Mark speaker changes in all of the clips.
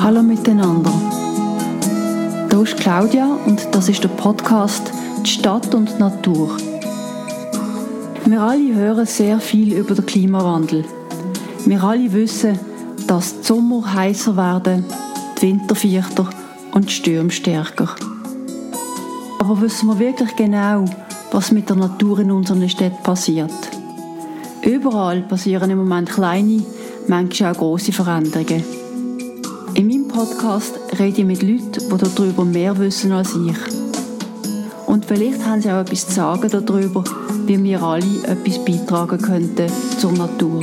Speaker 1: Hallo miteinander. Hier ist Claudia und das ist der Podcast «Die Stadt und die Natur». Wir alle hören sehr viel über den Klimawandel. Wir alle wissen, dass die Sommer heißer werden, die Winter vierter und die Stürme stärker. Aber wissen wir wirklich genau, was mit der Natur in unseren Städten passiert? Überall passieren im Moment kleine, manchmal auch grosse Veränderungen. In meinem Podcast rede ich mit Leuten, die darüber mehr wissen als ich. Und vielleicht haben sie auch etwas zu sagen darüber, wie wir alle etwas beitragen könnten zur Natur.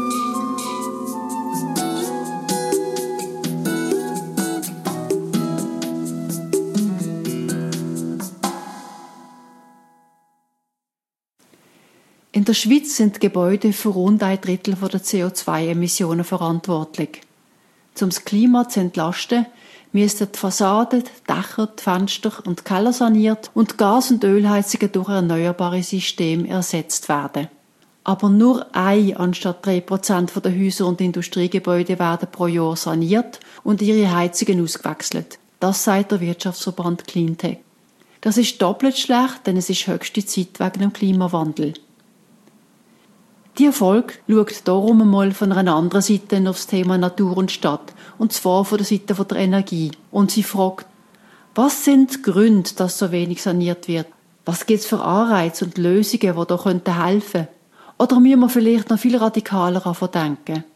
Speaker 1: In der Schweiz sind die Gebäude für rund 1/3 der CO2-Emissionen verantwortlich. Um das Klima zu entlasten, müssten die Fassaden, die Dächer, die Fenster und die Keller saniert und die Gas- und Ölheizungen durch erneuerbare Systeme ersetzt werden. Aber nur 1 anstatt 3% der Häuser und Industriegebäude werden pro Jahr saniert und ihre Heizungen ausgewechselt. Das sagt der Wirtschaftsverband Cleantech. Das ist doppelt schlecht, denn es ist höchste Zeit wegen dem Klimawandel. Die Folge schaut darum einmal von einer anderen Seite aufs Thema Natur und Stadt, und zwar von der Seite der Energie. Und sie fragt, was sind die Gründe, dass so wenig saniert wird? Was gibt es für Anreize und Lösungen, die da helfen könnten? Oder müssen wir vielleicht noch viel radikaler davon denken?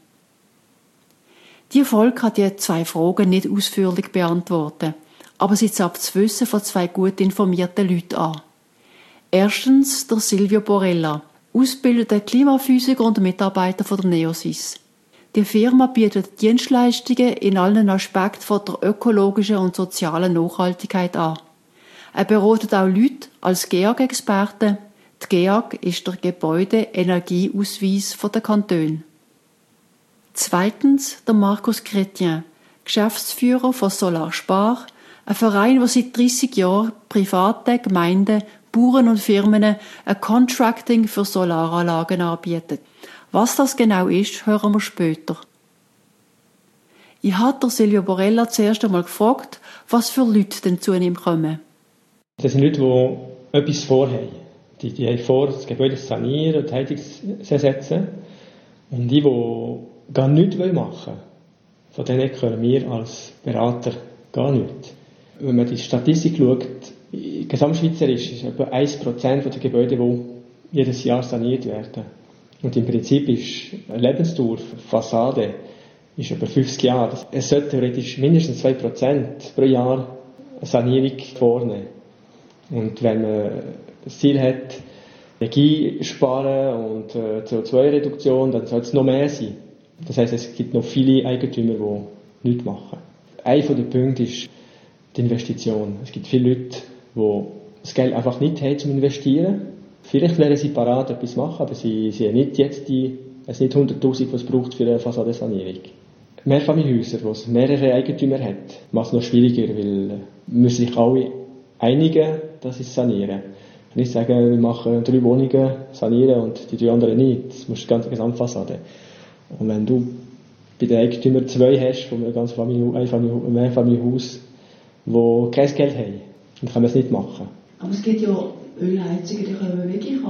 Speaker 1: Die Folge kann die 2 Fragen nicht ausführlich beantworten, aber sie zapft das Wissen von 2 gut informierten Leuten an. Erstens der Silvio Borella, ausgebildeter Klimaphysiker und Mitarbeiter von der Neosys. Die Firma bietet Dienstleistungen in allen Aspekten von der ökologischen und sozialen Nachhaltigkeit an. Er beratet auch Leute als GEAG-Experte. Die GEAG ist der Gebäude-Energieausweis der Kantone. Zweitens der Markus Chrétien, Geschäftsführer von Solarspar, ein Verein, der seit 30 Jahren private Gemeinden, Bauern und Firmen ein Contracting für Solaranlagen anbietet. Was das genau ist, hören wir später. Ich habe Silvio Borella zuerst einmal gefragt, was für Leute denn zu ihm kommen.
Speaker 2: Das sind Leute, die etwas vorhaben. Die haben vor, das Gebäude zu sanieren, die Heizung zu ersetzen. Und die gar nichts machen wollen, von denen können wir als Berater gar nichts. Wenn man die Statistik schaut, gesamtschweizerisch ist etwa 1% der Gebäude, die jedes Jahr saniert werden. Und im Prinzip ist eine Lebensdauer für Fassade ist etwa 50 Jahre. Es sollte theoretisch mindestens 2% pro Jahr eine Sanierung vornehmen. Und wenn man das Ziel hat, Energie sparen und CO2-Reduktion, dann soll es noch mehr sein. Das heisst, es gibt noch viele Eigentümer, die nichts machen. Einer der Punkte ist die Investition. Es gibt viele Leute, die das Geld einfach nicht haben, zum Investieren. Vielleicht wären sie parat, etwas zu machen, aber sie haben nicht jetzt es nicht 100'000, was es braucht für eine Fassadensanierung. Mehrfamilienhäuser, wo es mehrere Eigentümer hat, macht es noch schwieriger, weil müssen sich alle einigen, dass sie es sanieren. Nicht sagen, wir machen 3 Wohnungen sanieren und die 3 anderen nicht. Das muss die ganze Gesamtfassade. Und wenn du bei den Eigentümern 2 hast, von einem ganzen Mehrfamilienhaus, die kein Geld haben, dann kann man es nicht machen.
Speaker 1: Aber es gibt ja Ölheizungen, die kommen wirklich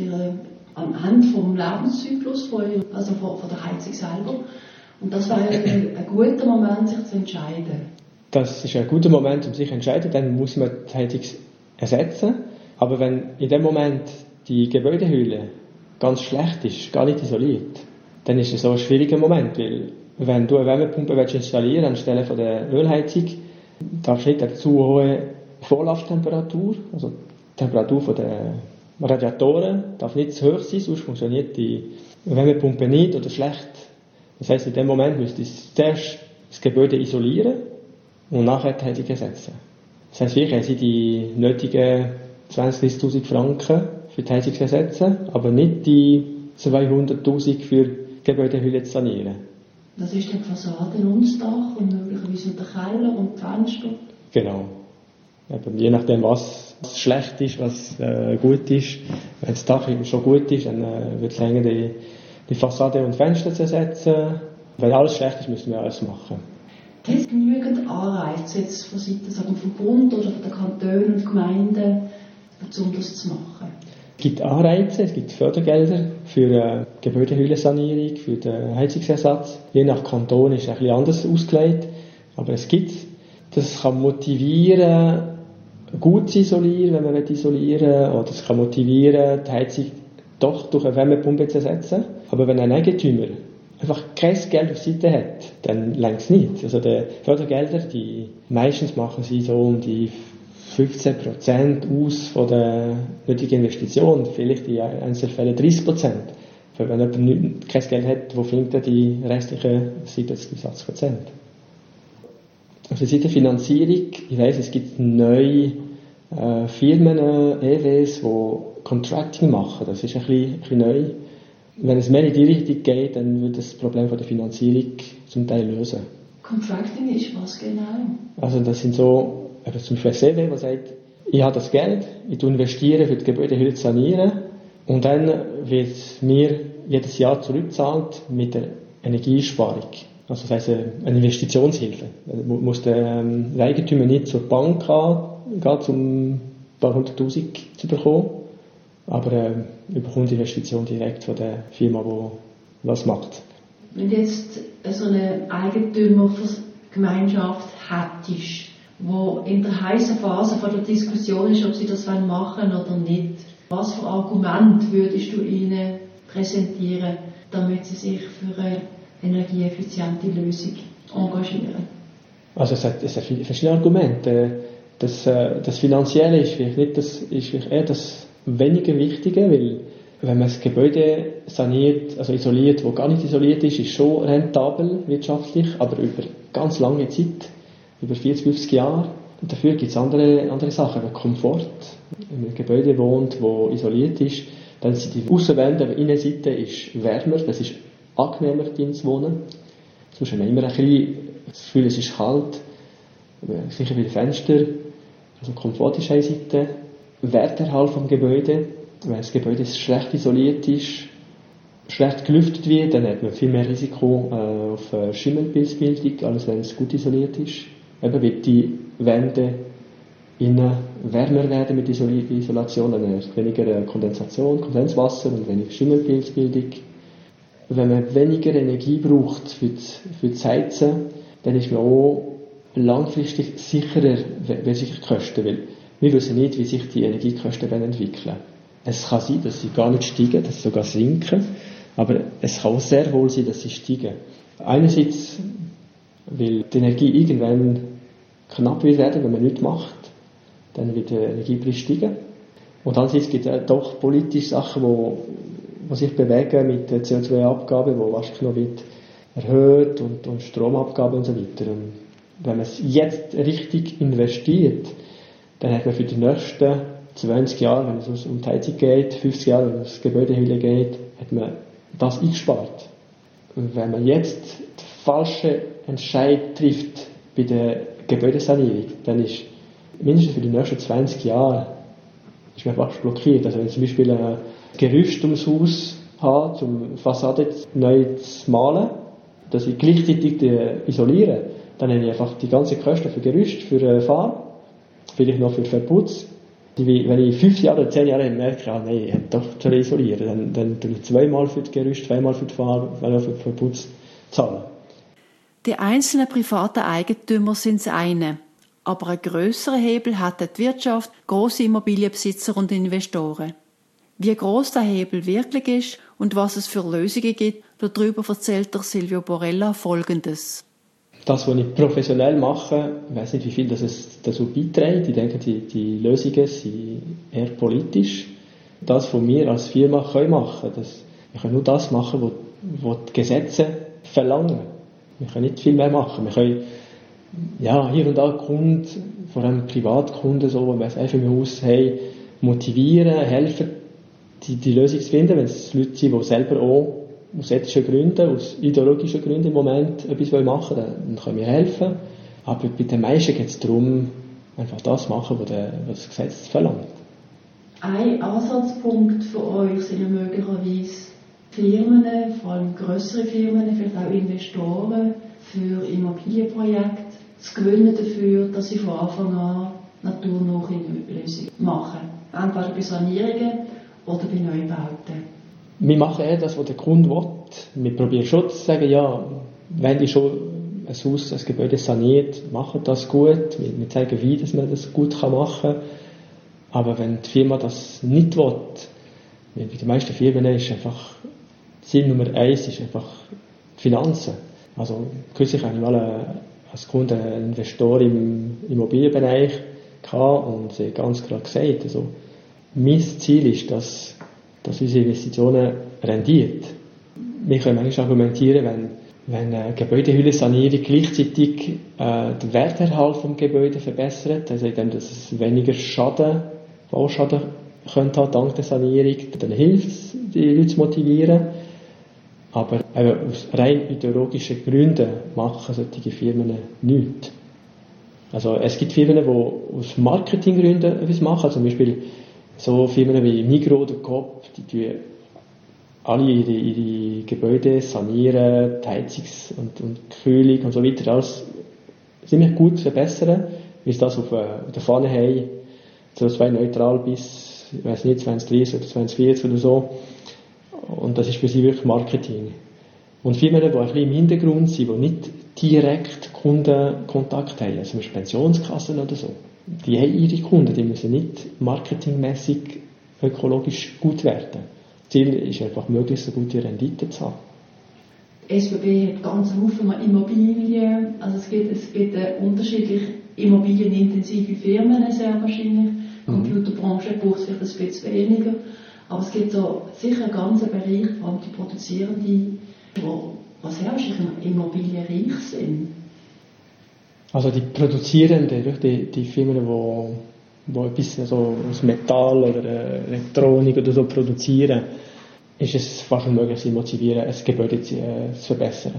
Speaker 1: anhand vom Lebenszyklus von der Heizung selber. Und das wäre ein guter Moment, sich zu entscheiden.
Speaker 2: Das ist ein guter Moment, um sich zu entscheiden. Dann muss man die Heizung ersetzen. Aber wenn in dem Moment die Gebäudehülle ganz schlecht ist, gar nicht isoliert, dann ist es so ein schwieriger Moment. Weil wenn du eine Wärmepumpe installieren willst, anstelle von der Ölheizung, darfst du nicht eine zu hohe Vorlauftemperatur, also die Temperatur von den Radiatoren darf nicht zu hoch sein, sonst funktioniert die Wärmepumpe nicht oder schlecht. Das heisst, in dem Moment müsste ich zuerst das Gebäude isolieren und nachher die Heizung ersetzen. Das heisst, wir haben die nötigen 20'000 Franken für die Heizung zu ersetzen, aber nicht die 200'000 für die Gebäudehülle zu sanieren.
Speaker 1: Das ist dann die Fassaden und das Dach und möglicherweise der Keller und die Fenster?
Speaker 2: Genau. Eben, je nachdem, was schlecht ist, was gut ist. Wenn das Dach schon gut ist, dann wird es länger die Fassade und Fenster zu ersetzen. Wenn alles schlecht ist, müssen wir alles machen.
Speaker 1: Gibt es genügend Anreize jetzt von Seiten vom Bund oder von den Kantonen und Gemeinden, um das zu machen?
Speaker 2: Es gibt Anreize, es gibt Fördergelder für Gebäudehüllensanierung, für den Heizungsersatz. Je nach Kanton ist es ein bisschen anders ausgelegt, aber es gibt. Das kann motivieren, gut zu isolieren, wenn man isolieren will, oder es kann motivieren, die Heizung doch durch eine Wärmepumpe zu ersetzen. Aber wenn ein Eigentümer einfach kein Geld auf Seite hat, dann reicht es nicht. Also die Fördergelder, meistens machen sie so um die 15% aus von der nötigen Investition, vielleicht in einzelnen Fällen 30%. Wenn jemand kein Geld hat, wo findet er die restlichen 70-80%? Also seit der Finanzierung, ich weiss, es gibt neue Firmen, EWs, die Contracting machen. Das ist ein bisschen neu. Wenn es mehr in die Richtung geht, dann wird das Problem von der Finanzierung zum Teil lösen.
Speaker 1: Contracting ist was genau?
Speaker 2: Also das sind so, zum Beispiel ein CW, der sagt, ich habe das Geld, ich investiere für die Gebäudehülle zu sanieren und dann wird mir jedes Jahr zurückgezahlt mit der Energiesparung. Also das heisst eine Investitionshilfe. Da muss der Eigentümer nicht zur Bank gehen, um ein paar 100'000 zu bekommen, aber bekommt die Investition direkt von der Firma, die was macht.
Speaker 1: Wenn du jetzt so eine Eigentümergemeinschaft hättest, wo in der heißen Phase von der Diskussion ist, ob sie das machen wollen oder nicht, was für Argumente würdest du ihnen präsentieren, damit sie sich für eine energieeffiziente Lösung engagieren? Also
Speaker 2: es hat verschiedene Argumente. Das Finanzielle ist vielleicht eher das weniger Wichtige, weil wenn man das Gebäude saniert, also isoliert, wo gar nicht isoliert ist schon rentabel wirtschaftlich, aber über ganz lange Zeit, über 40, 50 Jahre. Und dafür gibt es andere Sachen, wie Komfort. Wenn man in einem Gebäude wohnt, das isoliert ist, dann sind die Aussenwände, aber die Innenseite ist wärmer, das ist angenehmer drin zu wohnen. Sonst haben wir immer ein bisschen das Gefühl, es ist kalt, sicher bei den Fenstern. Also Komfort ist eine Seite. Werterhalt vom Gebäude. Wenn das Gebäude schlecht isoliert ist, schlecht gelüftet wird, dann hat man viel mehr Risiko auf Schimmelpilzbildung, als wenn es gut isoliert ist. Eben wird die Wände innen wärmer werden mit Isolation, dann weniger Kondenswasser und weniger Schimmelpilzbildung. Wenn man weniger Energie braucht für das Heizen, dann ist man auch langfristig sicherer, weil sich die Kosten, weil wir wissen nicht, wie sich die Energiekosten entwickeln. Es kann sein, dass sie gar nicht steigen, dass sie sogar sinken, aber es kann auch sehr wohl sein, dass sie steigen. Einerseits, weil die Energie irgendwann knapp wird werden, wenn man nichts macht, dann wird der Energiepreis steigen. Und andererseits gibt es doch politische Sachen, die sich bewegen mit der CO2-Abgabe, die wahrscheinlich noch wird erhöht und Stromabgabe und so weiter. Und wenn man es jetzt richtig investiert, dann hat man für die nächsten 20 Jahre, wenn es um die Heizung geht, 50 Jahre, wenn es um das Gebäudehülle geht, hat man das eingespart. Und wenn man jetzt den falschen Entscheid trifft bei der Gebäudesanierung, dann ist mindestens für die nächsten 20 Jahre ist man fast blockiert. Also wenn ich zum Beispiel ein Gerüst ums Haus habe, um Fassade neu zu malen, dass ich gleichzeitig isoliere, dann habe ich einfach die ganzen Kosten für Gerüst, für Farbe, vielleicht noch für Verputz. Wenn ich 5 Jahre oder 10 Jahre merke, nein, ich hätte doch zu isolieren, dann tue ich 2-mal für das Gerüst, 2-mal für die Farbe, 2-mal für den Verputz zahlen.
Speaker 1: Die einzelnen privaten Eigentümer sind das eine, aber einen grösseren Hebel hat die Wirtschaft, grosse Immobilienbesitzer und Investoren. Wie gross der Hebel wirklich ist und was es für Lösungen gibt, darüber erzählt der Silvio Borella Folgendes.
Speaker 2: Das, was ich professionell mache, ich weiss nicht, wie viel das dazu beiträgt. Ich denke, die Lösungen sind eher politisch. Das, was wir als Firma machen können, wir können nur das machen, was die Gesetze verlangen. Wir können nicht viel mehr machen. Wir können hier und da Kunden, vor allem Privatkunden, so, wenn es einfach im Haus haben, motivieren, helfen, die Lösung zu finden, wenn es Leute sind, die selber auch aus ethischen Gründen, aus ideologischen Gründen im Moment etwas machen wollen, dann können wir helfen. Aber bei den meisten geht es darum, einfach das zu machen, was das Gesetz verlangt.
Speaker 1: Ein Ansatzpunkt für euch sind ja möglicherweise Firmen, vor allem grössere Firmen, vielleicht auch Investoren für Immobilienprojekte das Gewinnen dafür, dass sie von Anfang an naturnahe Lösungen machen. Entweder bei Sanierungen oder bei Neubauten.
Speaker 2: Wir machen eher das, was der Kunde will. Wir probieren schon zu sagen, ja, wenn die schon ein Haus, ein Gebäude saniert, machen das gut. Wir zeigen, wie dass man das gut machen kann. Aber wenn die Firma das nicht will, bei den meisten Firmen ist einfach Ziel Nummer 1 ist einfach Finanzen. Also kürzlich habe ich mal als Kunde einen Investor im Immobilienbereich gehabt und sie ganz klar gesagt, also mein Ziel ist, dass unsere Investitionen rendiert. Wir können manchmal argumentieren, wenn eine Gebäudehüllensanierung gleichzeitig den Werterhalt vom Gebäude verbessert, also indem dass es weniger Bauschaden könnte haben dank der Sanierung, dann hilft es, die Leute zu motivieren. Aber aus rein ideologischen Gründen machen solche Firmen nichts. Also es gibt Firmen, die aus Marketinggründen etwas machen, zum Beispiel so Firmen wie Migros oder Coop, die tun alle ihre Gebäude sanieren, die Heizungs- und Kühlung und so weiter, alles ziemlich gut verbessern, wie sie das auf der Fahne haben, CO2-neutral bis, ich weiss nicht, 2030 oder 2040 oder so. Und das ist für sie wirklich Marketing. Und Firmen, die ein bisschen im Hintergrund sind, die nicht direkt Kundenkontakt haben, also zum Beispiel Pensionskassen oder so, die haben ihre Kunden, die müssen nicht marketingmässig ökologisch gut werden. Das Ziel ist einfach, möglichst eine gute Rendite zu haben.
Speaker 1: SBB hat ganz viele Immobilien, also es gibt unterschiedliche immobilienintensive Firmen sehr wahrscheinlich. Computerbranche braucht es vielleicht ein bisschen weniger. Aber es gibt so sicher einen ganzen Bereich, vor allem die Produzierenden, die wahrscheinlich immobilienreich sind.
Speaker 2: Also die Produzierenden, die Firmen, die etwas also aus Metall oder Elektronik oder so produzieren, ist es fast unmöglich, sie motivieren, ein Gebäude zu verbessern.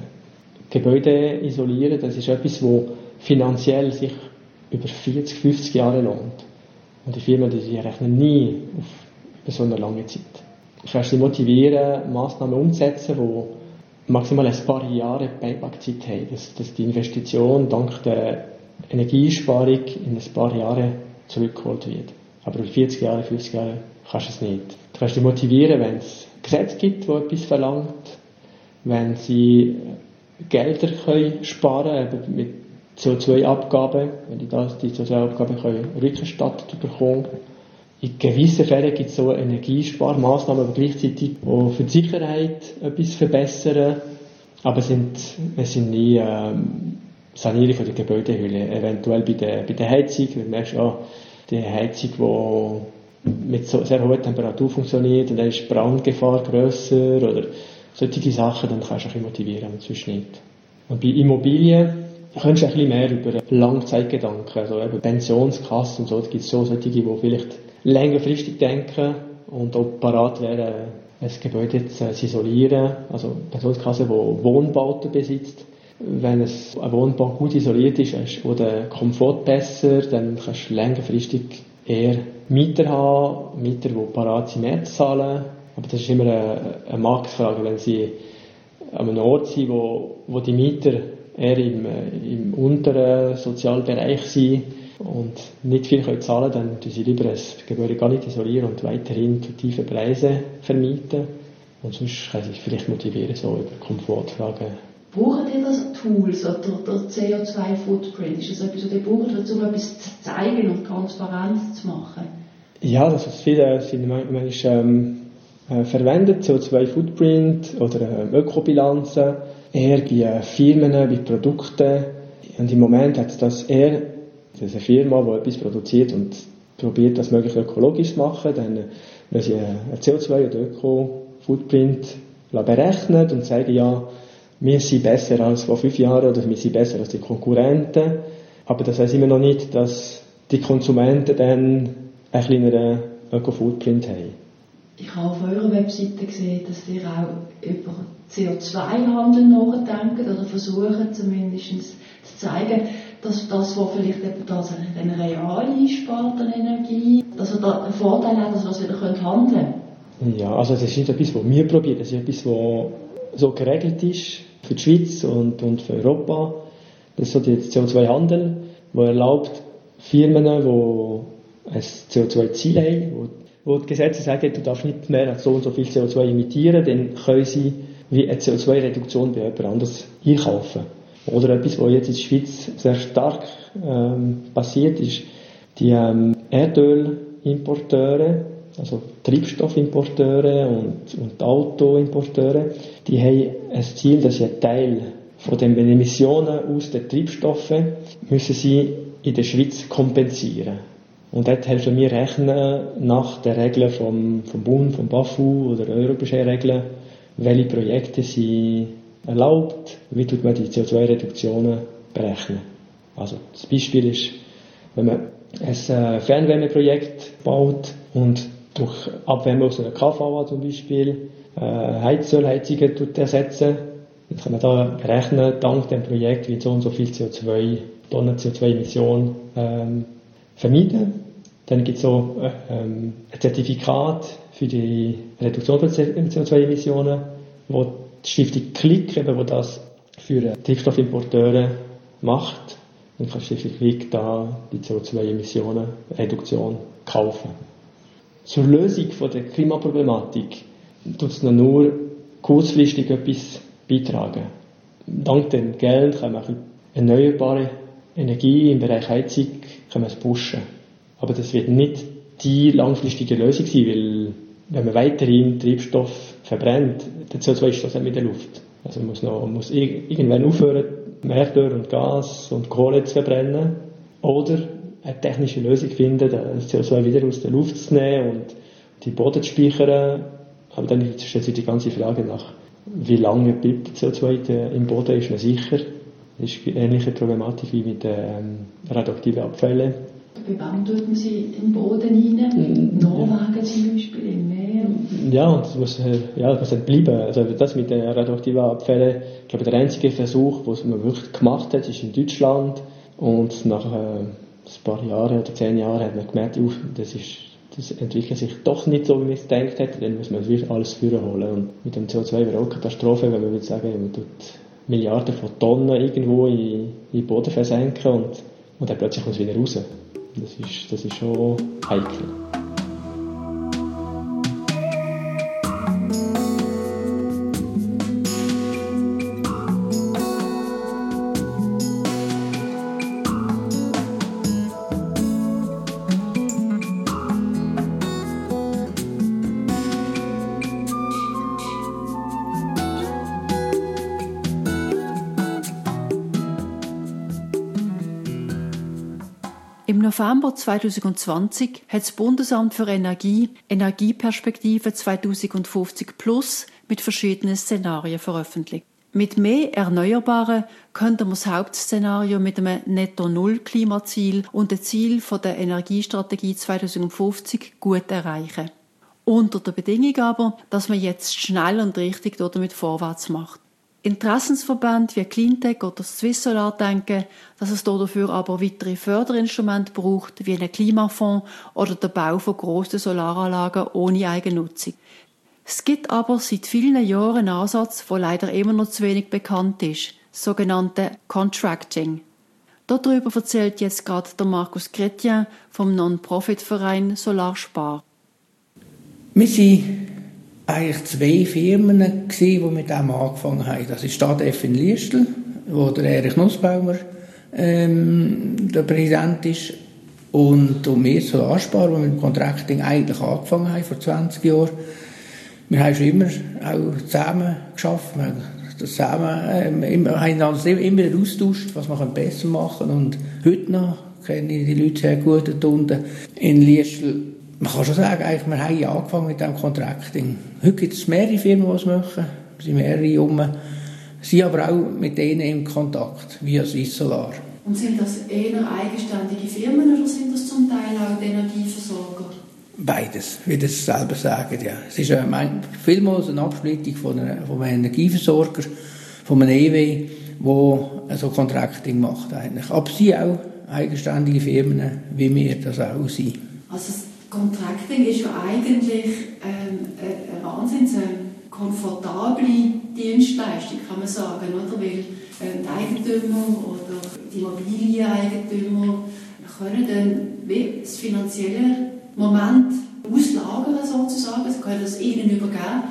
Speaker 2: Gebäude isolieren, das ist etwas, das finanziell sich über 40, 50 Jahre lohnt. Und die Firmen, die rechnen nie auf über so eine lange Zeit. Du kannst sie motivieren, Massnahmen umzusetzen, die maximal ein paar Jahre Payback-Zeit haben, dass die Investition dank der Energiesparung in ein paar Jahren zurückgeholt wird. Aber über 40 Jahre, 50 Jahre kannst du es nicht. Du kannst sie motivieren, wenn es Gesetze gibt, die etwas verlangt, wenn sie Gelder können sparen können, mit CO2-Abgaben, wenn die CO2-Abgaben rückerstattet bekommen. In gewissen Fällen gibt es so Energiesparmaßnahmen, aber gleichzeitig die für die Sicherheit etwas verbessern. Aber es sind nie Sanierung von der Gebäudehülle. Eventuell bei der Heizung, wenn du merkst, die Heizung, die mit so sehr hoher Temperatur funktioniert, und dann ist die Brandgefahr grösser oder solche Sachen, dann kannst du ein bisschen motivieren, aber sonst nicht. Und bei Immobilien kannst du ein bisschen mehr über Langzeitgedanken, also eben Pensionskassen und so, da gibt es so solche, die vielleicht längerfristig denken und auch parat wären, ein Gebäude zu isolieren, also Pensionskasse, die Wohnbauten besitzt. Wenn ein Wohnbau gut isoliert ist, ist auch der Komfort besser, dann kannst du längerfristig eher Mieter haben, Mieter, die parat sind, mehr zu zahlen. Aber das ist immer eine Marktfrage, wenn sie an einem Ort sind, wo die Mieter eher im unteren Sozialbereich sind und nicht viel zahlen können, dann tun sie lieber ein Gebäude gar nicht isolieren und weiterhin zu tiefen Preisen vermieten. Und sonst kann sich vielleicht motivieren, so über Komfortfragen.
Speaker 1: Brauchen ihr das Tools oder der CO2-Footprint? Ist das etwas, was ihr braucht, um etwas zu zeigen und Transparenz zu machen?
Speaker 2: Ja, das ist viele manchmal verwendet, CO2-Footprint oder Ökobilanzen, eher bei Firmen, bei Produkten. Und im Moment hat das eher, das ist eine Firma, die etwas produziert und probiert, das möglichst ökologisch zu machen, dann wenn sie einen CO2- oder Öko-Footprint berechnen und sagen, ja, wir sind besser als vor 5 Jahren oder wir sind besser als die Konkurrenten. Aber das heisst immer noch nicht, dass die Konsumenten dann einen kleineren Öko-Footprint haben.
Speaker 1: Ich habe auf eurer Webseite gesehen, dass ihr auch über CO2-Handel nachdenkt oder versuchen zumindest zu zeigen, dass das, was vielleicht eine real einspart an Energie, dass er da einen Vorteil hat, dass wir das wieder handeln können.
Speaker 2: Ja, also das ist nicht etwas, was wir probieren, das ist etwas, was so geregelt ist für die Schweiz und für Europa, Das ist so der CO2-Handel, der erlaubt Firmen, die ein CO2-Ziel haben, wo die Gesetze sagen, du darfst nicht mehr als so und so viel CO2 emittieren, dann können sie wie eine CO2-Reduktion bei jemand anderes einkaufen. Oder etwas, was jetzt in der Schweiz sehr stark passiert ist, die Erdölimporteure, also Treibstoffimporteure und Autoimporteure, die haben ein Ziel, dass sie einen Teil von den Emissionen aus den Treibstoffen müssen sie in der Schweiz kompensieren. Und dort helfen wir rechnen nach den Regeln vom Bund, vom BAFU oder europäischen Regeln, welche Projekte sind erlaubt, wie tut man die CO2-Reduktionen berechnen. Also das Beispiel ist, wenn man ein Fernwärmeprojekt baut und durch Abwärme aus einer KVA zum Beispiel Heizölheizungen ersetzen, dann kann man da berechnen, dank dem Projekt wird so und so viel Tonnen CO2-Emission vermeiden. Dann gibt es so ein Zertifikat für die Reduktion von CO2-Emissionen, wo die Stiftung Klick, wo das für Treibstoffimporteure macht. Dann kann die Stiftung Klick da die CO2-Emissionen-Reduktion kaufen. Zur Lösung von der Klimaproblematik tut es noch nur kurzfristig etwas beitragen. Dank dem Geld kann man erneuerbare Energie im Bereich Heizung pushen. Aber das wird nicht die langfristige Lösung sein, weil wenn man weiterhin Treibstoff verbrennt, der CO2-Ausstoß in der Luft. Also man muss irgendwann aufhören, Erdöl und Gas und Kohle zu verbrennen. Oder eine technische Lösung finden, das CO2 wieder aus der Luft zu nehmen und die Boden zu speichern. Aber dann stellt sich die ganze Frage nach, wie lange bleibt der CO2 im Boden, ist man sicher. Das ist eine ähnliche Problematik wie mit radioaktiven Abfällen.
Speaker 1: Bei wem tut man sie im Boden rein? Norwegen zum Beispiel, im Meer?
Speaker 2: Ja, und das muss halt bleiben. Also das mit den radioaktiven Abfällen, ich glaube, der einzige Versuch, den man wirklich gemacht hat, ist in Deutschland. Und nach ein paar Jahren oder 10 Jahren hat man gemerkt, das entwickelt sich doch nicht so, wie man es gedacht hat. Dann muss man wirklich alles holen. Und mit dem CO2 wäre auch eine Katastrophe, wenn man würde sagen, man tut Milliarden von Tonnen irgendwo in den Boden versenken und dann plötzlich kommt es wieder raus. Das ist schon heikel.
Speaker 1: Im November 2020 hat das Bundesamt für Energie Energieperspektive 2050 Plus mit verschiedenen Szenarien veröffentlicht. Mit mehr Erneuerbaren könnte man das Hauptszenario mit einem Netto-Null-Klimaziel und dem Ziel der Energiestrategie 2050 gut erreichen. Unter der Bedingung aber, dass man jetzt schnell und richtig damit vorwärts macht. Interessensverbände wie Cleantech oder das Swiss Solar denken, dass es dafür aber weitere Förderinstrumente braucht, wie einen Klimafonds oder den Bau von grossen Solaranlagen ohne Eigennutzung. Es gibt aber seit vielen Jahren einen Ansatz, der leider immer noch zu wenig bekannt ist, das sogenannte Contracting. Darüber erzählt jetzt gerade der Markus Chrétien vom Non-Profit-Verein Solarspar.
Speaker 3: Wir waren eigentlich 2 Firmen, die mit dem angefangen haben. Das ist Stadef in Liestel, wo der Erich Nussbaumer der Präsident ist, und wir Solarspar, wo wir mit dem Contracting eigentlich angefangen haben, vor 20 Jahren. Wir haben schon immer auch zusammen gearbeitet. Wir haben uns immer austauscht, was wir besser machen können. Und heute noch kenne ich die Leute sehr gut dort unten in Liestel. Man kann schon sagen, eigentlich, wir haben angefangen mit dem Contracting. Heute gibt es mehrere Firmen, die es machen. Es sind mehrere rum. Sie aber auch mit denen im Kontakt, via Swiss Solar.
Speaker 1: Und sind das eher eigenständige Firmen oder sind das zum Teil auch die Energieversorger?
Speaker 3: Beides, wie das selber sagen, ja. Es ist vielmals eine Absplittung von einem Energieversorger, von einem EW, der so Contracting macht eigentlich. Aber sie auch eigenständige Firmen, wie wir das auch sind.
Speaker 1: Also das Contracting ist ja eigentlich eine Wahnsinns komfortable Dienstleistung, kann man sagen, oder? Weil die Eigentümer oder die Immobilieneigentümer können dann wie das finanzielle Moment auslagern, sozusagen. Sie können das ihnen übergeben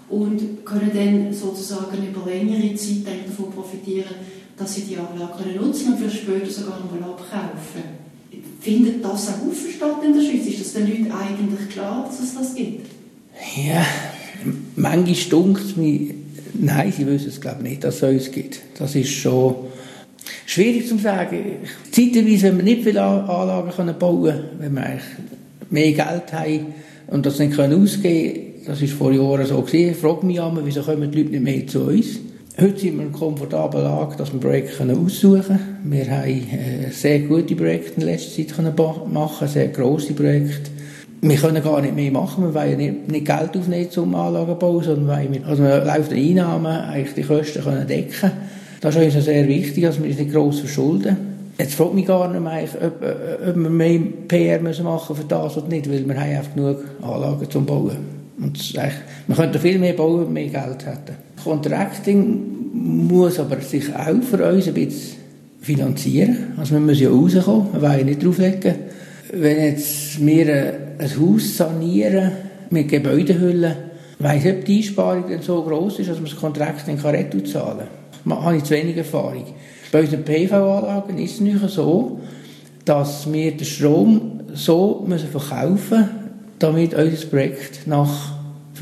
Speaker 1: und können dann sozusagen über längere Zeit davon profitieren, dass sie die Anlage nutzen und für später sogar einmal abkaufen. Findet das auch statt in der Schweiz? Ist das den Leuten eigentlich klar, dass es das gibt?
Speaker 3: Ja, manchmal stunkt es mich. Nein, sie wissen es, glaube ich, nicht, dass es uns gibt. Das ist schon schwierig zu sagen. Zeitweise, wenn wir nicht viele Anlagen bauen können, wenn wir eigentlich mehr Geld haben und das nicht ausgeben können, das war vor Jahren so gewesen. Ich frage mich immer, wieso kommen die Leute nicht mehr zu uns? Heute sind wir in einer komfortablen Lage, dass wir Projekte aussuchen können. Wir haben sehr gute Projekte in letzter Zeit machen, sehr grosse Projekte. Wir können gar nicht mehr machen, wir wollen nicht Geld aufnehmen zum Anlagenbau, sondern wir laufende Einnahmen eigentlich die Kosten können decken. Das ist uns sehr wichtig, dass wir uns nicht gross verschulden. Jetzt fragt mich gar nicht mehr, ob wir mehr PR machen müssen für das oder nicht, weil wir haben einfach genug Anlagen zum Bauen. Und wir könnten viel mehr bauen, wenn wir mehr Geld hätten. Contracting muss aber sich auch für uns ein bisschen finanzieren. Also wir müssen ja rauskommen, wir wollen nicht drauflegen. Wenn jetzt wir ein Haus sanieren mit Gebäudehüllen, weiss nicht, ob die Einsparung dann so gross ist, dass man das Contracting retour zahlen kann. Da habe ich zu wenig Erfahrung. Bei unseren PV-Anlagen ist es nicht so, dass wir den Strom so verkaufen müssen, damit unser Projekt nach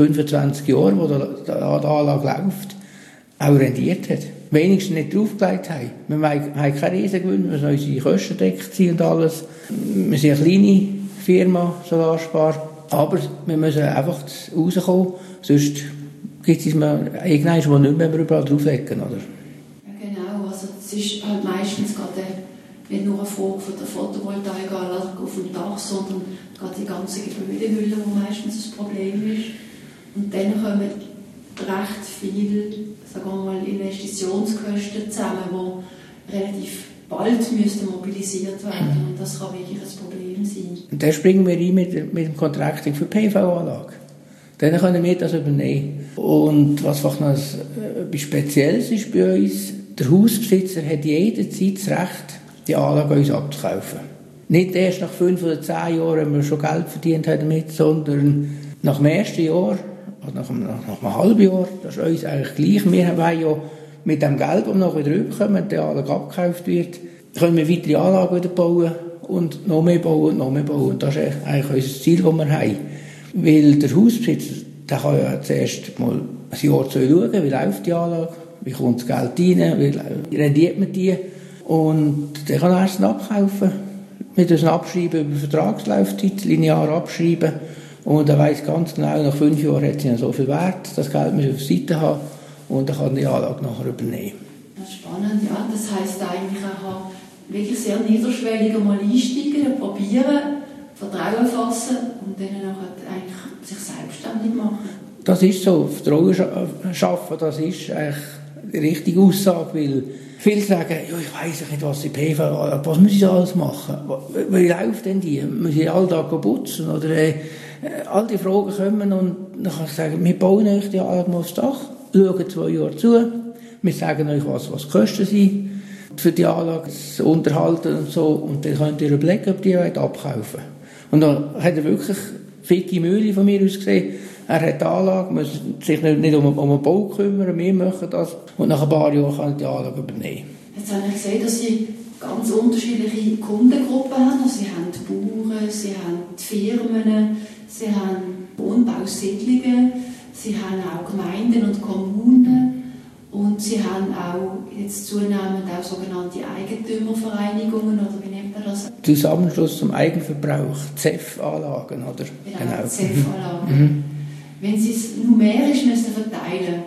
Speaker 3: 25 Jahren, wo die Anlage läuft, auch rendiert hat. Wenigstens nicht draufgelegt haben. Wir haben keine Riesengewinn, wir müssen unsere Kosten deckt sein und alles. Wir sind eine kleine Firma, Solarspar, aber wir müssen einfach rauskommen, sonst gibt es irgendwann, wo nicht mehr überall drauflegen, oder?
Speaker 1: Ja, genau, also es ist halt meistens gerade nicht nur eine Frage von der Photovoltaikanlage auf dem Dach, sondern gerade die ganze Gebäudehülle, die meistens das Problem ist. Und dann kommen recht viel, sagen wir mal, Investitionskosten zusammen, die relativ bald müssten mobilisiert werden. Und das kann wirklich ein Problem sein.
Speaker 3: Und dann springen wir rein mit dem Contracting für die PV-Anlage. Dann können wir das übernehmen. Und was noch etwas Spezielles ist bei uns, der Hausbesitzer hat jederzeit das Recht, die Anlage uns abzukaufen. Nicht erst nach 5 oder 10 Jahren, wenn wir schon Geld verdient haben damit, sondern nach dem ersten Jahr, oder nach einem halben Jahr, das ist uns eigentlich gleich. Wir haben ja mit dem Geld, das wir noch wieder rüberkommen, wenn die Anlage abgekauft wird, können wir weitere Anlagen wieder bauen und noch mehr bauen und noch mehr bauen. Und das ist eigentlich unser Ziel, das wir haben. Weil der Hausbesitzer, der kann ja zuerst mal ein Jahr schauen, wie läuft die Anlage, wie kommt das Geld rein, wie rendiert man die. Und dann kann er erst abkaufen. Wir müssen abschreiben über Vertragslaufzeit, linear abschreiben. Und er weiss ganz genau, nach 5 Jahren hat sie noch so viel Wert, das Geld muss auf der Seite haben und dann kann die Anlage nachher übernehmen.
Speaker 1: Das ist spannend, ja. Das heisst eigentlich auch, wirklich sehr niederschwellig mal einsteigen, probieren, Vertrauen fassen und dann eigentlich sich selbstständig machen.
Speaker 3: Das ist so, Vertrauen schaffen, das ist eigentlich die richtige Aussage, weil viele sagen, ja, ich weiss nicht, was die PV, was muss ich alles machen? Wie läuft denn die? Muss ich all Tag putzen? Oder all die Fragen kommen und dann kann ich sagen, wir bauen euch die Anlage mal aufs Dach, schauen 2 Jahre zu, wir sagen euch, was die Kosten sind für die Anlage, das Unterhalten und so, und dann könnt ihr überlegen, ob die abkaufen. Und dann hat er wirklich ficke Mühle von mir aus gesehen. Er hat die Anlage, muss sich nicht um den Bau kümmern, wir machen das. Und nach ein paar Jahren kann er die Anlage übernehmen.
Speaker 1: Jetzt habe ich gesehen, dass Sie ganz unterschiedliche Kundengruppen haben. Also Sie haben die Bauern, Sie haben die Firmen, Sie haben Wohnbausiedlungen, Sie haben auch Gemeinden und Kommunen. Und Sie haben auch jetzt zunehmend auch sogenannte Eigentümervereinigungen, oder wie nennt man das?
Speaker 3: Zusammenschluss zum Eigenverbrauch, ZEF-Anlagen, oder?
Speaker 1: Genau. ZEF-Anlagen. Wenn Sie es numerisch müssen verteilen,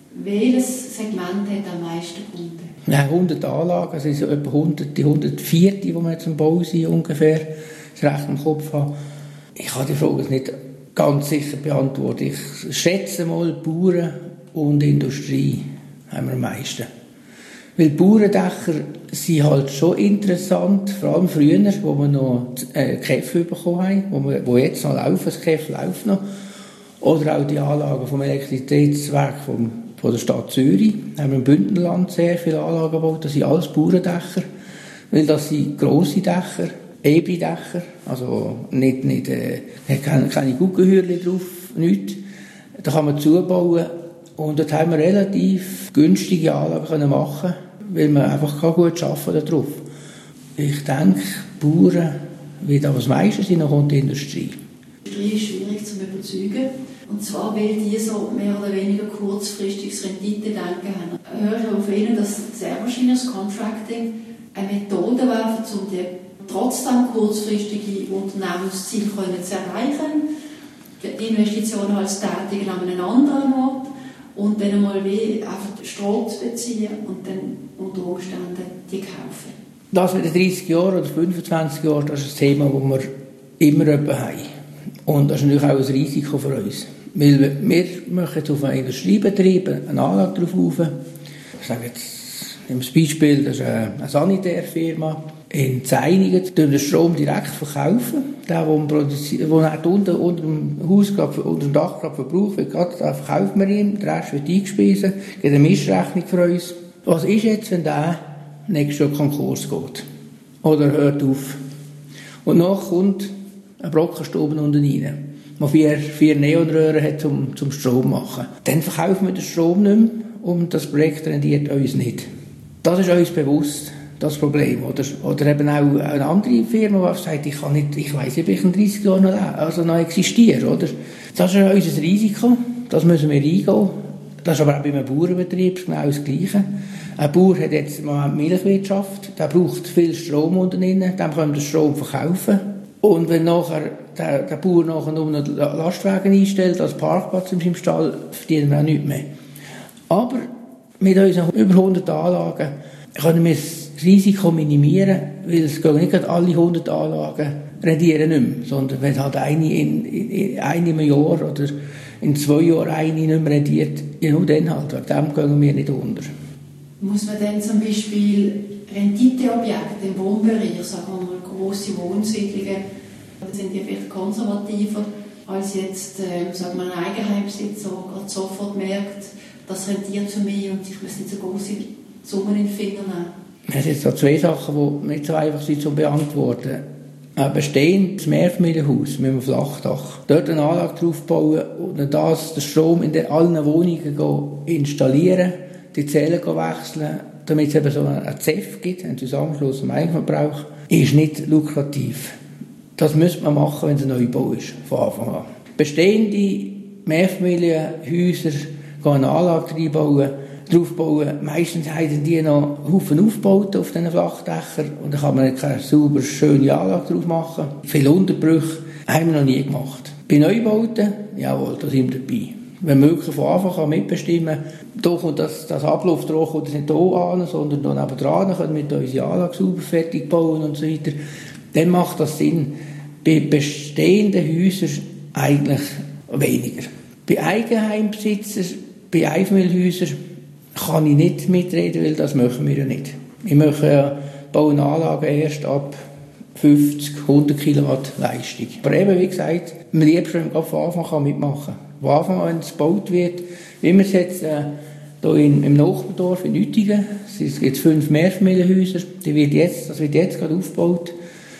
Speaker 1: welches Segment hat am meisten Kunden?
Speaker 3: Ja, 100 Anlagen, also so etwa 104, die wir jetzt im Bau sind, ungefähr, das recht im Kopf habe. Ich kann die Frage nicht ganz sicher beantworten. Ich schätze mal, Bauern und Industrie haben wir am meisten. Weil Bauerndächer sind halt schon interessant, vor allem früher, wo wir noch KEF bekommen haben, wo jetzt noch laufen, das KEF läuft noch. Oder auch die Anlagen vom Elektrizitätswerk von der Stadt Zürich. Da haben wir im Bündnerland sehr viele Anlagen gebaut. Das sind alles Bauerndächer, weil das sind grosse Dächer, Ebri-Dächer, also keine Guggenhürle drauf, nichts. Da kann man zubauen und dort haben wir relativ günstige Anlagen machen, weil man einfach gut arbeiten darauf. Ich denke, Bauern wird aber das meiste sein, dann kommt die Industrie.
Speaker 1: Die Industrie ist schwierig zu überzeugen. Und zwar, weil die so mehr oder weniger kurzfristiges Renditedenken haben. Höre ich auf Ihnen, dass sehr wahrscheinlich das Contracting eine Methode wäre, um die trotzdem kurzfristige Unternehmensziele zu erreichen, die Investitionen als tätigen an einem anderen Ort und dann mal wie einfach Strom zu beziehen und dann unter Umständen die kaufen.
Speaker 3: Das mit den 30 Jahren oder 25 Jahren, das ist ein Thema, das wir immer haben. Und das ist natürlich auch ein Risiko für uns. Weil wir machen jetzt auf einen Industriebetrieb eine Anlage drauf auf. Ich sage jetzt, im Beispiel, das ist eine Sanitärfirma in Zäinigen, die den Strom direkt verkaufen. Der unter dem Haus, unter dem Dach verbraucht wird, den verkaufen wir ihm, der Rest wird eingespeisen, gibt eine Mischrechnung für uns. Was ist jetzt, wenn der nächstes Jahr Konkurs geht? Oder hört auf? Und nachher kommt ein Brockenstrom unten rein, der 4 Neonröhren hat zum Strom machen. Dann verkaufen wir den Strom nicht mehr und das Projekt rendiert uns nicht. Das ist uns bewusst, das Problem. Oder eben auch eine andere Firma, die sagt, ich weiss nicht, ob ich in 30 Jahren noch existiere. Oder? Das ist unser Risiko, das müssen wir eingehen. Das ist aber auch bei einem Bauernbetrieb genau das Gleiche. Ein Bauer hat jetzt im Moment Milchwirtschaft, der braucht viel Strom unten drin, dem können wir den Strom verkaufen. Und wenn nachher der Bauer nachher nur noch Lastwagen einstellt als Parkplatz in seinem Stall, verdienen wir auch nichts mehr. Aber mit unseren über 100 Anlagen können wir das Risiko minimieren, weil es gehen nicht alle 100 Anlagen rendieren nicht mehr, sondern wenn halt eine in einem Jahr oder in 2 Jahren eine nicht mehr rendiert, ja nur dann halt, wegen dem gehen wir nicht unter.
Speaker 1: Muss man dann zum Beispiel Renditeobjekte im Wohnbereich, sagen wir mal grosse Wohnsiedlungen, sind die vielleicht konservativer als jetzt sagen wir, ein Eigenheimbesitzer, der gerade sofort merkt, das rentiert für mich und ich muss nicht so große Summen in den Finger nehmen.
Speaker 3: Es sind so 2 Sachen, die nicht so einfach sind zu beantworten. Ein bestehendes Mehrfamilienhaus mit einem Flachdach. Dort eine Anlage drauf bauen und dann den Strom in allen Wohnungen installieren, die Zähler wechseln, damit es eben so einen ZEF gibt, einen Zusammenschluss im Eigenverbrauch, ist nicht lukrativ. Das müsste man machen, wenn es ein Neubau ist, von Anfang an. Bestehende Mehrfamilienhäuser gehen eine Anlage draufbauen. Meistens haben die noch Haufen aufgebaut auf diesen Flachdächern und dann kann man keine sauber schöne Anlage drauf machen. Viele Unterbrüche haben wir noch nie gemacht. Bei Neubauten, jawohl, da sind wir dabei. Wenn man wirklich von Anfang an mitbestimmen, da kommt das Abluftdruck kommt nicht hier an, sondern hier nebenan, können wir unsere Anlage sauber fertig bauen und so weiter, dann macht das Sinn. Bei bestehenden Häusern eigentlich weniger. Bei Eigenheimbesitzern, bei Einfamilienhäusern kann ich nicht mitreden, weil das machen wir ja nicht. Wir bauen Anlagen erst ab 50, 100 Kilowatt Leistung. Aber eben, wie gesagt, am liebsten, wenn man von Anfang an mitmachen kann. Von Anfang an, wenn es gebaut wird, wie wir es jetzt hier im Nachbardorf in Uetingen, es gibt 5 Mehrfamilienhäuser, das wird jetzt gerade aufgebaut.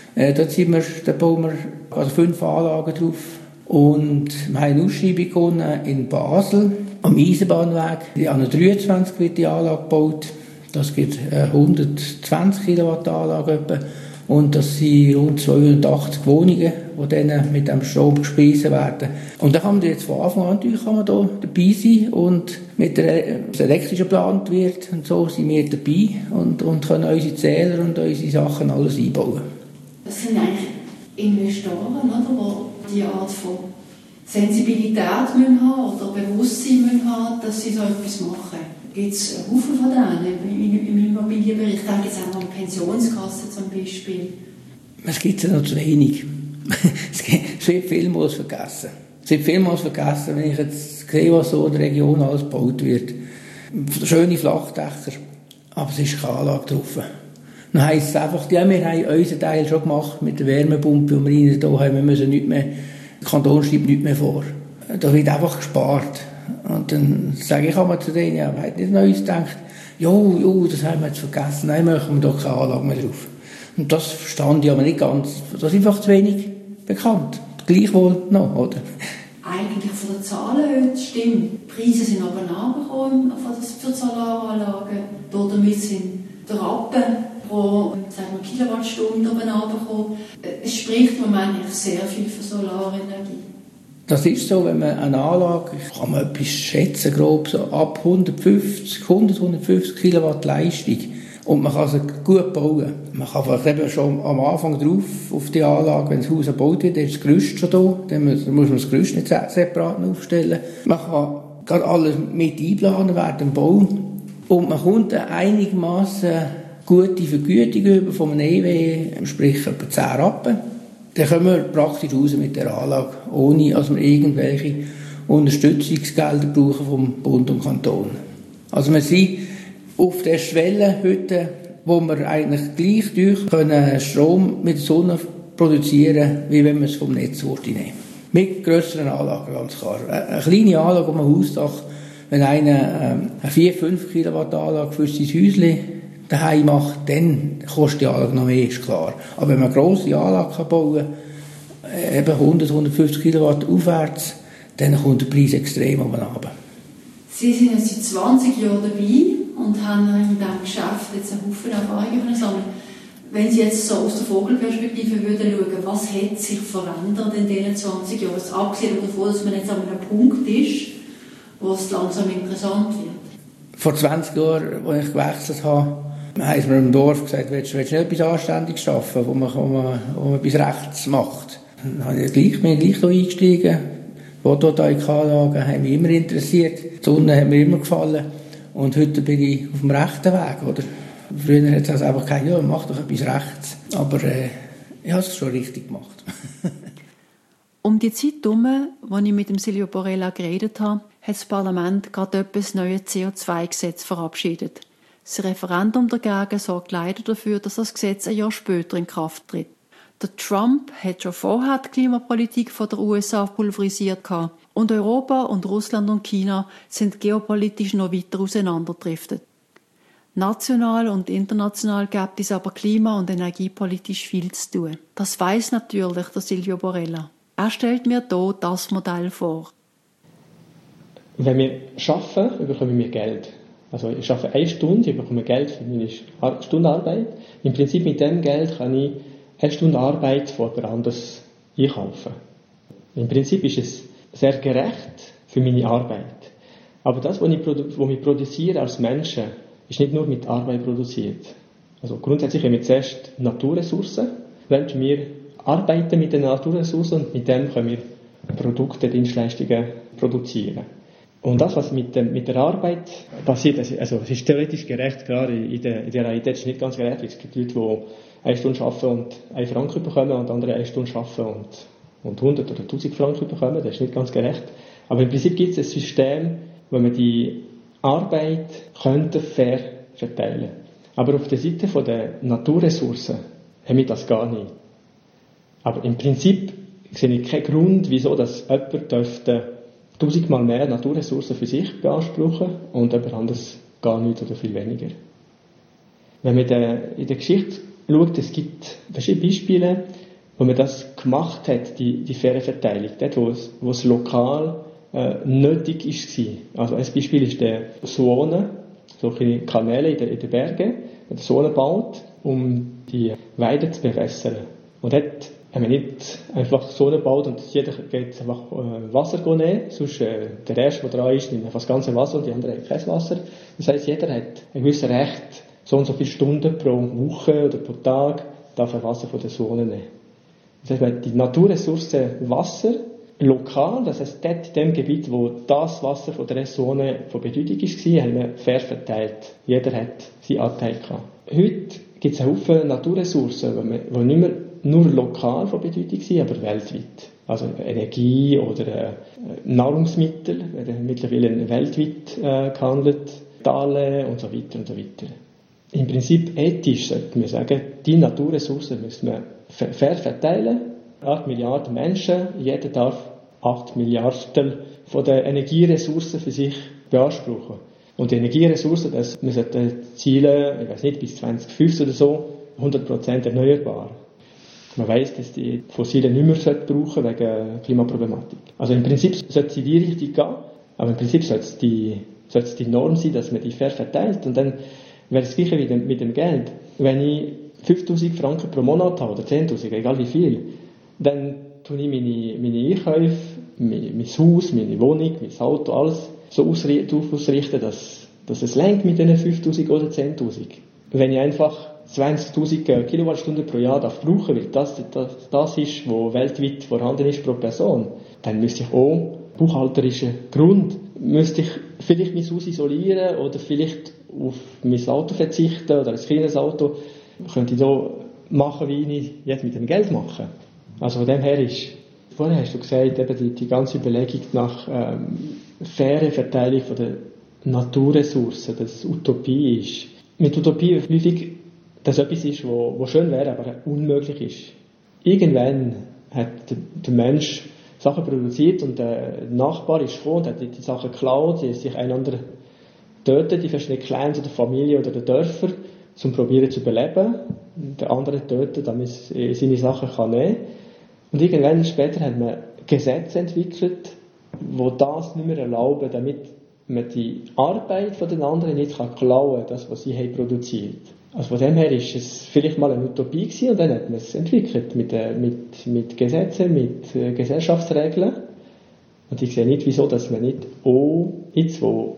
Speaker 3: Da bauen wir also 5 Anlagen drauf. Und wir haben eine Ausschreibung begonnen in Basel, am Eisenbahnweg. An der 23 wird die Anlage gebaut. Das gibt 120 Kilowatt Anlage etwa. Und das sind rund 280 Wohnungen, die dann mit dem Strom gespeist werden. Und da kann man jetzt von Anfang an da dabei sein. Und mit das Elektrische geplant wird und so sind wir dabei und können unsere Zähler und unsere Sachen alles einbauen.
Speaker 1: Das sind eigentlich Investoren, oder, die die Art von Sensibilität haben oder Bewusstsein haben, dass sie so etwas machen. Gibt es einen Haufen von denen im Immobilienbereich? Ich denke jetzt auch an Pensionskassen zum Beispiel.
Speaker 3: Es gibt ja noch zu wenig. Es wird vielmals vergessen. Wenn ich jetzt sehe, was so in der Region alles gebaut wird. Schöne Flachdächer, aber es ist keine Anlage drauf. Dann heisst es einfach, ja, wir haben unseren Teil schon gemacht mit der Wärmepumpe, die wir rein da haben. Wir müssen nicht mehr, der Kanton schreibt nichts mehr vor. da wird einfach gespart. Und dann sage ich einmal zu denen, ja, wer hat nicht Neues gedacht? Jo, das haben wir jetzt vergessen, nein, machen wir doch keine Anlage mehr drauf. Und das verstand ich aber nicht ganz, das ist einfach zu wenig bekannt. Gleichwohl noch, oder?
Speaker 1: Eigentlich von den Zahlen her stimmt. Die Preise sind aber nachgekommen für die Solaranlagen. Damit sind die Rappen pro Kilowattstunde runtergekommen. Es spricht im Moment eigentlich sehr viel für Solarenergie.
Speaker 3: Das ist so, wenn man eine Anlage, kann man etwas schätzen, grob so ab 150 Kilowatt Leistung. Und man kann sie gut bauen. Man kann vielleicht eben schon am Anfang drauf auf die Anlage, wenn das Haus gebaut wird, ist das Gerüst schon da. Dann muss man das Gerüst nicht separat aufstellen. Man kann gerade alles mit einplanen während dem Bau. Und man kommt eine einigermaßen gute Vergütung über von einem EW, sprich etwa 10 Rappen. Dann kommen wir praktisch raus mit der Anlage, ohne dass wir irgendwelche Unterstützungsgelder brauchen vom Bund und Kanton. Also wir sind auf der Schwelle heute, wo wir eigentlich gleich durch können Strom mit der Sonne produzieren, wie wenn wir es vom Netz nehmen. Mit grösseren Anlagen, ganz klar. Eine kleine Anlage um ein Hausdach, wenn einer eine 4-5 Kilowatt Anlage für sein Häuschen daheim macht, dann kostet die Anlage noch mehr, ist klar. Aber wenn man eine grosse Anlage bauen kann, eben 150 Kilowatt aufwärts, dann kommt der Preis extrem oben runter.
Speaker 1: Sie sind jetzt seit 20 Jahren dabei und haben in diesem Geschäft jetzt einen Haufen Erfahrungen sammeln. Wenn Sie jetzt so aus der Vogelperspektive würden schauen, was hat sich verändert in diesen 20 Jahren? Also abgesehen davon, dass man jetzt an einem Punkt ist, wo es langsam interessant wird. Vor
Speaker 3: 20 Jahren, als ich gewechselt habe, haben wir im Dorf gesagt, willst du nicht etwas Anständiges schaffen, wo man etwas Rechts macht? Dann habe ich gleich hier eingestiegen. Photovoltaikanlagen haben mich immer interessiert. Die Sonne hat mir immer gefallen. Und heute bin ich auf dem rechten Weg, oder? Früher hat es einfach gesagt, ja, mach doch etwas Rechts. Aber ich habe es schon richtig gemacht.
Speaker 1: Um die Zeit herum, als ich mit dem Silvio Borella geredet habe, hat das Parlament gerade etwas neues CO2-Gesetz verabschiedet. Das Referendum dagegen sorgt leider dafür, dass das Gesetz ein Jahr später in Kraft tritt. Der Trump hat schon vorher die Klimapolitik von der USA pulverisiert und Europa und Russland und China sind geopolitisch noch weiter auseinanderdriftet. National und international gibt es aber klima- und energiepolitisch viel zu tun. Das weiss natürlich der Silvio Borella. Er stellt mir hier das Modell vor.
Speaker 2: Wenn wir arbeiten, bekommen wir Geld. Also ich arbeite 1 Stunde, ich bekomme Geld für meine Stunde Arbeit. Im Prinzip mit dem Geld kann ich 1 Stunde Arbeit von jemand anderes einkaufen. Im Prinzip ist es sehr gerecht für meine Arbeit. Aber das, was wir produzieren als Menschen, ist nicht nur mit Arbeit produziert. Also grundsätzlich haben wir zuerst Naturressourcen, wenn wir arbeiten mit den Naturressourcen und mit dem können wir Produkte, Dienstleistungen produzieren. Und das, was mit der Arbeit passiert, also es ist theoretisch gerecht, klar, in der Realität ist es nicht ganz gerecht, weil es gibt Leute, die 1 Stunde arbeiten und 1 Franken bekommen und andere 1 Stunde arbeiten und 100 oder 1000 Franken bekommen, das ist nicht ganz gerecht. Aber im Prinzip gibt es ein System, wo man die Arbeit könnte fair verteilen. Aber auf der Seite der Naturressourcen haben wir das gar nicht. Aber im Prinzip sehe ich keinen Grund, wieso dass jemand dürfte 1000-mal mehr Naturressourcen für sich beanspruchen und jemand anderes gar nicht oder viel weniger. Wenn man in der Geschichte schaut, es gibt verschiedene Beispiele, wo man das gemacht hat, die faire Verteilung, dort wo es lokal nötig war. Also ein Beispiel ist der Suone, solche Kanäle in den Bergen, der Suone baut, um die Weiden zu bewässern. Und dort haben wir nicht einfach Sonne gebaut und jeder geht einfach Wasser nehmen, sonst der Erste, der dran ist, nimmt einfach das ganze Wasser und die anderen haben kein Wasser. Das heisst, jeder hat ein gewisses Recht, so und so viele Stunden pro Woche oder pro Tag darf er Wasser von der Sonne nehmen. Das heißt, die Naturressource Wasser lokal, das heisst dort in dem Gebiet, wo das Wasser von der Sonne von Bedeutung war, haben wir fair verteilt. Jeder hat seinen Anteil gehabt. Heute gibt es einen Haufen Naturressourcen, die nicht mehr nur lokal von Bedeutung sind, aber weltweit. Also Energie oder Nahrungsmittel werden mittlerweile weltweit gehandelt, Metall und so weiter und so weiter. Im Prinzip ethisch sollte man sagen, die Naturressourcen müssen wir fair verteilen. 8 Milliarden Menschen, jeder darf 8 Milliardstel von den Energieressourcen für sich beanspruchen. Und die Energieressourcen, wir sollten Ziele, ich weiß nicht, bis 2050 oder so, 100% erneuerbar. Man weiss, dass die Fossilen nicht mehr brauchen wegen Klimaproblematik. Also im Prinzip sollte es in die Richtung gehen, aber im Prinzip sollte es die Norm sein, dass man die fair verteilt. Und dann wäre es gleiche wie mit dem Geld. Wenn ich 5'000 Franken pro Monat habe, oder 10'000, egal wie viel, dann tue ich meine Einkäufe, mein Haus, meine Wohnung, mein Auto, alles so ausrichten, dass es lenkt mit diesen 5'000 oder 10'000. Wenn ich einfach 20'000 Kilowattstunden pro Jahr brauchen, weil das ist, was weltweit vorhanden ist pro Person, dann müsste ich auch buchhalterischen Grund, müsste ich vielleicht mein Haus isolieren oder vielleicht auf mein Auto verzichten oder ein kleines Auto, könnte ich so machen, wie ich jetzt mit dem Geld mache. Also von dem her ist, vorher hast du gesagt, eben die ganze Überlegung nach faire Verteilung von den Naturressourcen, dass es Utopie ist. Mit Utopie häufig, dass etwas ist, wo schön wäre, aber unmöglich ist. Irgendwann hat der Mensch Sachen produziert und der Nachbar ist gekommen und hat die Sachen geklaut, die sich einander töten, die verschiedenen Clans oder Familien oder Dörfer, um probieren zu überleben, der andere töten, damit er seine Sachen kann nehmen. Und irgendwann später hat man Gesetze entwickelt, die das nicht mehr erlauben, damit man die Arbeit von den anderen nicht klauen kann, das, was sie haben produziert. Also von dem her ist es vielleicht mal eine Utopie gewesen und dann hat man es entwickelt mit Gesetzen, mit Gesellschaftsregeln. Und ich sehe nicht, wieso, dass man nicht auch jetzt, wo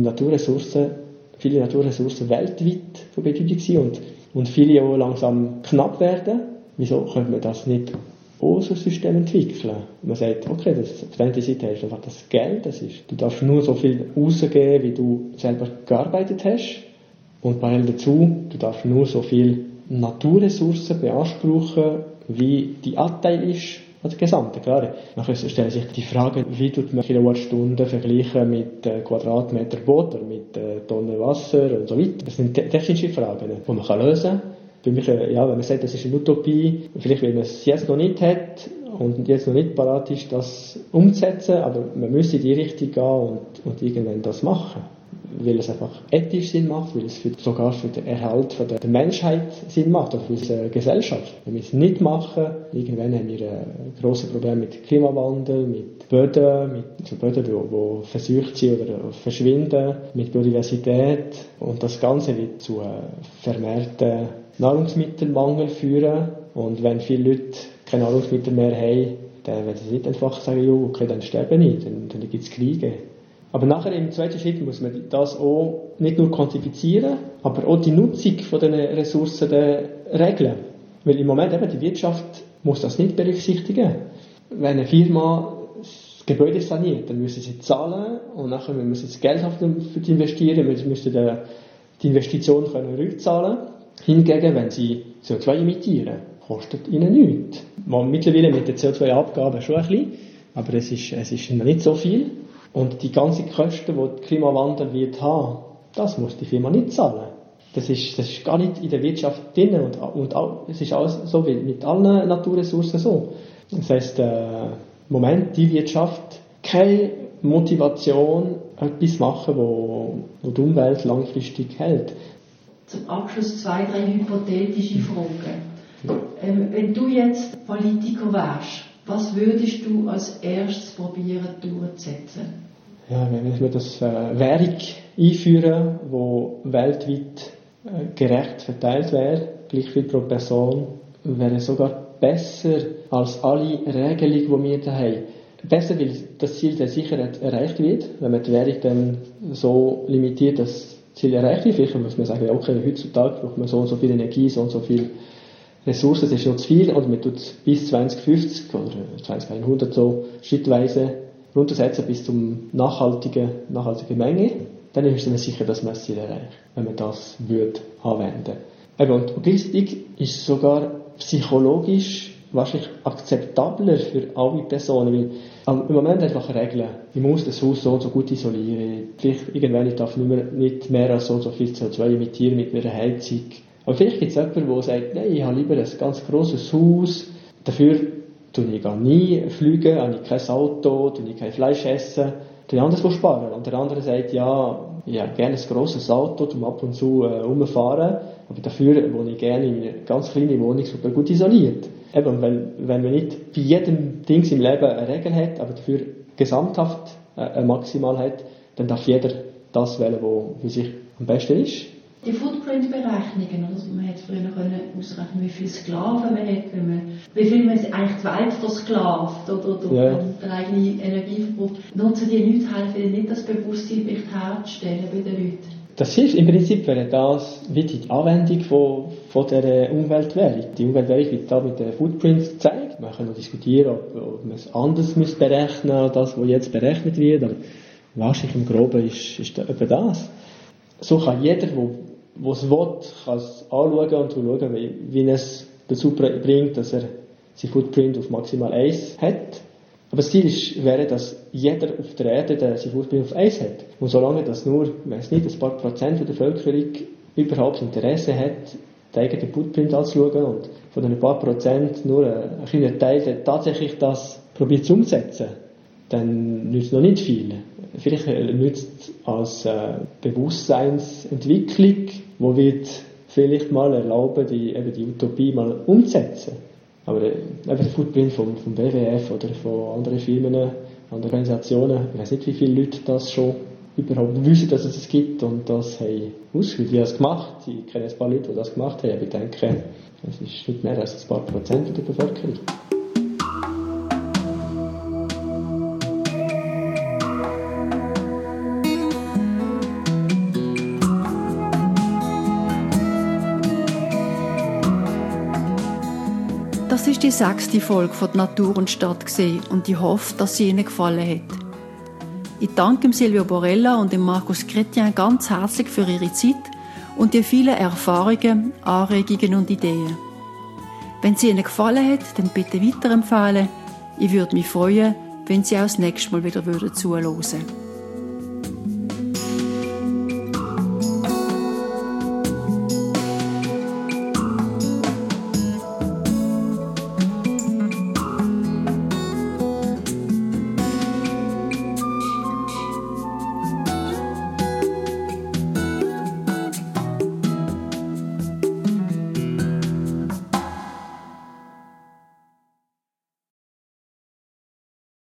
Speaker 2: viele Naturressourcen weltweit von Bedeutung sind und viele auch langsam knapp werden, wieso könnte man das nicht auch so ein System entwickeln? Man sagt, okay, auf der einen Seite hast du einfach das Geld, du darfst nur so viel rausgeben, wie du selber gearbeitet hast. Und parallel dazu, du darfst nur so viel Naturressourcen beanspruchen, wie die Anteil ist an der Gesamten. Klar, nachher stellen sich die Frage, wie tut man Kilowattstunden vergleichen mit Quadratmeter Boot oder mit Tonnen Wasser und so weiter. Das sind technische Fragen, die man lösen kann. Für mich, wenn man sagt, das ist eine Utopie, vielleicht weil man es jetzt noch nicht hat und jetzt noch nicht parat ist, das umzusetzen, aber man müsste in die Richtung gehen und irgendwann das machen. Weil es einfach ethisch Sinn macht, weil es sogar für den Erhalt der Menschheit Sinn macht, auch für unsere Gesellschaft. Wenn wir es nicht machen, irgendwann haben wir grosse Probleme mit Klimawandel, mit Böden, die verseucht sind oder verschwinden, mit Biodiversität. Und das Ganze wird zu vermehrten Nahrungsmittelmangel führen. Und wenn viele Leute keine Nahrungsmittel mehr haben, dann werden sie nicht einfach sagen, okay, dann sterben nicht, dann gibt es Kriege. Aber nachher im zweiten Schritt muss man das auch nicht nur quantifizieren, aber auch die Nutzung von den Ressourcen regeln. Weil im Moment eben die Wirtschaft muss das nicht berücksichtigen. Wenn eine Firma das Gebäude saniert, dann müssen sie zahlen und nachher müssen sie das Geld haben für die investieren, müssen die Investition können rückzahlen. Hingegen, wenn sie CO2 emittieren, kostet ihnen nichts. Mittlerweile mit den CO2-Abgaben schon ein bisschen, aber es ist noch nicht so viel. Und die ganzen Kosten, die der Klimawandel wird haben, das muss die Firma nicht zahlen. Das ist gar nicht in der Wirtschaft drin und es ist alles so wie mit allen Naturressourcen so. Das heisst, im Moment die Wirtschaft keine Motivation, etwas machen, wo die Umwelt langfristig hält.
Speaker 1: Zum Abschluss 2, 3 hypothetische Fragen. Wenn du jetzt Politiker wärst, was würdest du als erstes probieren durchzusetzen?
Speaker 2: Ja, wenn wir das Währung einführen, die weltweit gerecht verteilt wäre, gleich viel pro Person, wäre sogar besser als alle Regelungen, die wir da haben. Besser, weil das Ziel der Sicherheit erreicht wird, wenn man die Währung dann so limitiert, dass das Ziel erreicht wird. Vielleicht muss man sagen, okay, heutzutage braucht man so und so viel Energie, so und so viel Ressourcen, das ist noch zu viel, und man tut es bis 2050 oder 2100 so schrittweise runtersetzen bis zum nachhaltige Menge, dann ist man sicher, dass man das Ziel erreicht, wenn man das würde anwenden. Und gleichzeitig ist es sogar psychologisch wahrscheinlich akzeptabler für alle Personen, weil im Moment einfach Regeln. Ich muss das Haus so und so gut isolieren. Vielleicht irgendwann ich darf nicht mehr als so und so viel CO2 emittieren mit meiner Heizung. Aber vielleicht gibt es jemanden, der sagt, nein, ich habe lieber ein ganz grosses Haus, dafür tue ich nie fliegen, habe ich kein Auto, tue ich kein Fleisch essen, tue ich anderswo sparen. Und der andere sagt, ja, ich habe gerne ein grosses Auto, um ab und zu rumfahren, aber dafür wohne ich gerne in einer ganz kleinen Wohnung, super gut isoliert. Eben, weil, wenn man nicht bei jedem Ding im Leben eine Regel hat, aber dafür gesamthaft eine Maximal hat, dann darf jeder das wählen, was für sich am besten ist.
Speaker 1: Die Footprint-Berechnungen, also man hätte früher ausrechnen, wie viele Sklaven man hat, wie viel man eigentlich die Welt versklavt oder den eigenen Energieverbrauch. Nutzen die Leute helfen nicht, das Bewusstsein herzustellen bei den Leuten?
Speaker 2: Das hilft. Im Prinzip wäre das wie die Anwendung von der Umweltwährung. Die Umweltwährung wird da mit den Footprints gezeigt. Man kann noch diskutieren, ob man es anders berechnen muss, als das, was jetzt berechnet wird. Aber wahrscheinlich im Groben ist etwa das. So kann jeder, der es will, kann es anschauen und schauen, wie er es dazu bringt, dass er sein Footprint auf maximal 1 hat. Aber das Ziel wäre, dass jeder auf der Erde sein Footprint auf 1 hat. Und solange das nur, weiß nicht, ein paar Prozent der Bevölkerung überhaupt Interesse hat, den eigenen Footprint anzuschauen und von den paar Prozent nur ein kleiner Teil tatsächlich das probiert zu umsetzen, dann nützt noch nicht viel. Vielleicht nützt als Bewusstseinsentwicklung, wo wird vielleicht mal erlauben, die Utopie mal umzusetzen. Aber der Footprint vom WWF oder von anderen Firmen, anderen Organisationen, ich weiß nicht, wie viele Leute das schon überhaupt wissen, dass es gibt und das haben ausgeführt. Die haben es gemacht. Ich kenne ein paar Leute, die das gemacht haben. Aber ich denke, es ist nicht mehr als ein paar Prozent der Bevölkerung.
Speaker 1: Das ist die 6. Folge von «Natur und Stadt» und ich hoffe, dass sie Ihnen gefallen hat. Ich danke Silvio Borella und Markus Chrétien ganz herzlich für ihre Zeit und die vielen Erfahrungen, Anregungen und Ideen. Wenn sie Ihnen gefallen hat, dann bitte weiterempfehlen. Ich würde mich freuen, wenn Sie auch das nächste Mal wieder zuhören würden.